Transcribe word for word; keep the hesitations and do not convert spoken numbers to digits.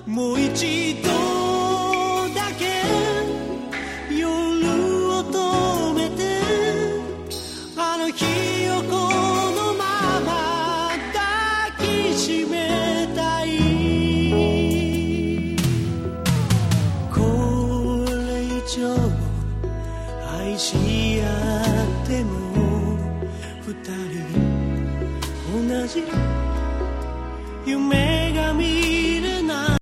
もう一度だけ夜を止めてあの日をこのまま抱きしめたい。これ以上愛し合っても二人同じ夢が見